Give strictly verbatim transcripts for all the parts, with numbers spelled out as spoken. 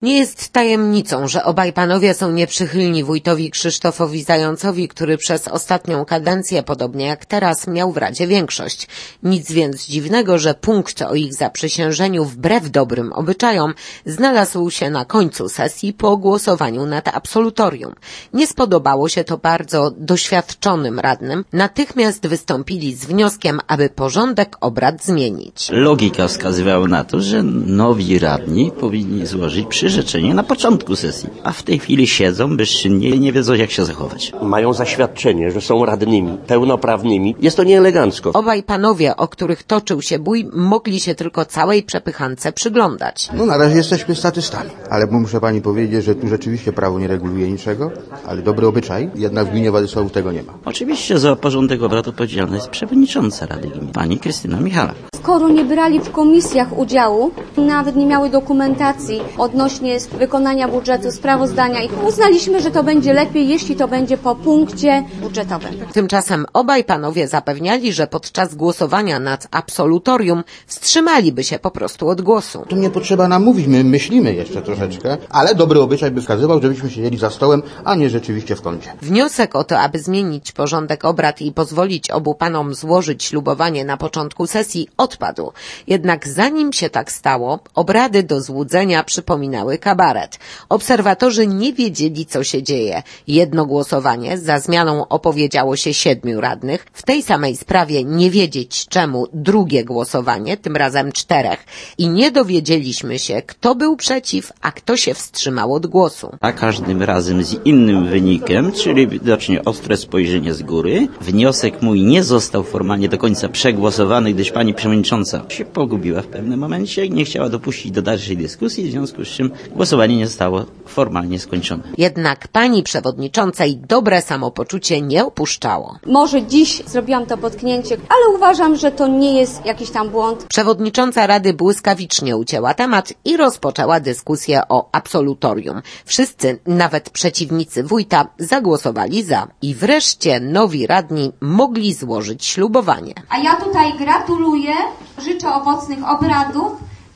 Nie jest tajemnicą, że obaj panowie są nieprzychylni wójtowi Krzysztofowi Zającowi, który przez ostatnią kadencję, podobnie jak teraz, miał w Radzie większość. Nic więc dziwnego, że punkt o ich zaprzysiężeniu wbrew dobrym obyczajom znalazł się na końcu sesji po głosowaniu nad absolutorium. Nie spodobało się to bardzo doświadczonym radnym. Natychmiast wystąpili z wnioskiem, aby porządek obrad zmienić. Logika wskazywała na to, że nowi radni powinni złożyć przyrzeczenie na początku sesji, a w tej chwili siedzą bezczynnie i nie wiedzą, jak się zachować. Mają zaświadczenie, że są radnymi, pełnoprawnymi. Jest to nieelegancko. Obaj panowie, o których toczył się bój, mogli się tylko całej przepychance przyglądać. No na razie jesteśmy statystami, ale muszę pani powiedzieć, że tu rzeczywiście prawo nie reguluje niczego, ale dobry obyczaj, jednak w gminie Władysławów tego nie ma. Oczywiście za porządek obrad odpowiedzialna jest przewodnicząca Rady Gminy, pani Krystyna Michalak. Skoro nie brali w komisjach udziału, nawet nie miały dokumentacji odnośnie wykonania budżetu, sprawozdania i uznaliśmy, że to będzie lepiej, jeśli to będzie po punkcie budżetowym. Tymczasem obaj panowie zapewniali, że podczas głosowania nad absolutorium wstrzymaliby się po prostu od głosu. Tu nie potrzeba nam mówić, my myślimy jeszcze troszeczkę, ale dobry obyczaj by wskazywał, żebyśmy siedzieli za stołem, a nie rzeczywiście w kącie. Wniosek o to, aby zmienić porządek obrad i pozwolić obu panom złożyć ślubowanie na początku sesji, odpadł. Jednak zanim się tak stało, obrady do złudzenia przypominały kabaret. Obserwatorzy nie wiedzieli, co się dzieje. Jedno głosowanie, za zmianą opowiedziało się siedmiu radnych. W tej samej sprawie nie wiedzieć czemu drugie głosowanie, tym razem czterech. I nie dowiedzieliśmy się, kto był przeciw, a kto się wstrzymał od głosu. A każdym razem z innym wynikiem, czyli widocznie ostre spojrzenie z góry. Wniosek mój nie został formalnie do końca przegłosowany, gdyż pani przewodnicząca się pogubiła w pewnym momencie i nie chciała dopuścić do dalszej dyskusji, w związku z czym głosowanie nie zostało formalnie skończone. Jednak pani przewodniczącej dobre samopoczucie nie opuszczało. Może dziś zrobiłam to potknięcie, ale uważam, że to nie jest jakiś tam błąd. Przewodnicząca Rady błyskawicznie ucięła temat i rozpoczęła dyskusję o absolutorium. Wszyscy, nawet przeciwnicy wójta, zagłosowali za. I wreszcie nowi radni mogli złożyć ślubowanie. A ja tutaj gratuluję, życzę owocnych obradów.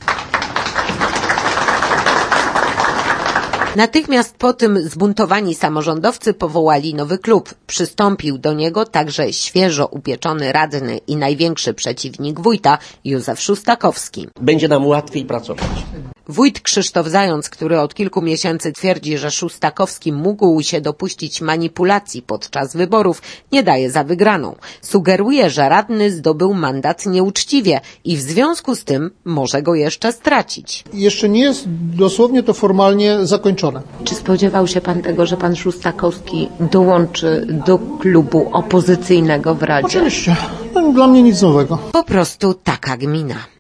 Natychmiast po tym zbuntowani samorządowcy powołali nowy klub. Przystąpił do niego także świeżo upieczony radny i największy przeciwnik wójta, Józef Szóstakowski. Będzie nam łatwiej pracować. Wójt Krzysztof Zając, który od kilku miesięcy twierdzi, że Szóstakowski mógł się dopuścić manipulacji podczas wyborów, nie daje za wygraną. Sugeruje, że radny zdobył mandat nieuczciwie i w związku z tym może go jeszcze stracić. Jeszcze nie jest dosłownie to formalnie zakończone. Czy spodziewał się pan tego, że pan Szóstakowski dołączy do klubu opozycyjnego w Radzie? Oczywiście. Dla mnie nic nowego. Po prostu taka gmina.